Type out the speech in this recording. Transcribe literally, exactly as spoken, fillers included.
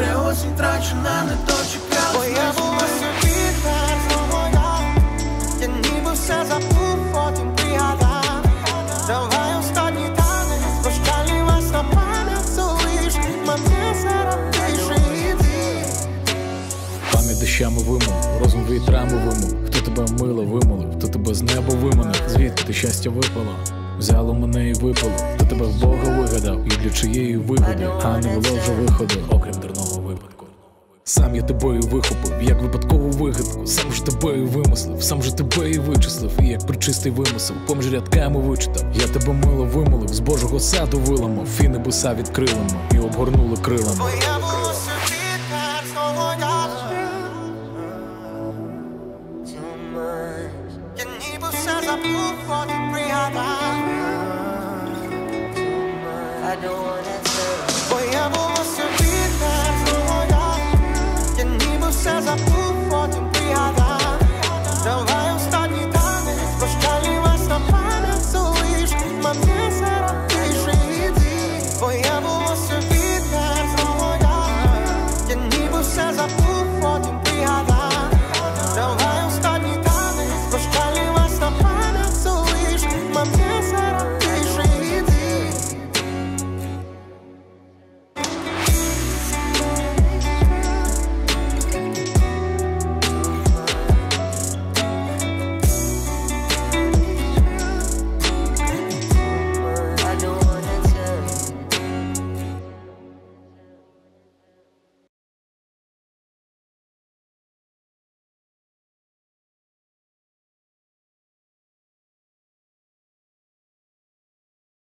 Вже осінь трачена, не дочекалась. Бо я була собі твого я, я ніби все забув, потім пригадав. Давай останній танець, прощальний вас на пам'ять залиш. Мене серед тиші. Пам'ять дощами вимов, розум вітрами вимов. Хто тебе мило вимолив, хто тебе з неба виманив. Звідки ти щастя випало? Взяло мене і випало. Хто тебе в Бога вигадав, і для чиєї вигоди, а не було вже виходу, окрім дурного випадку. Сам я тебе і вихопив, як випадкову вигадку. Сам ж тебе і вимислив, сам же тебе і вичислив. І як причистий вимисел, поміж рядками вичитав. Я тебе мило вимолив, з Божого саду виламав. І небеса відкрили ми, і обгорнули крилами. Бо я була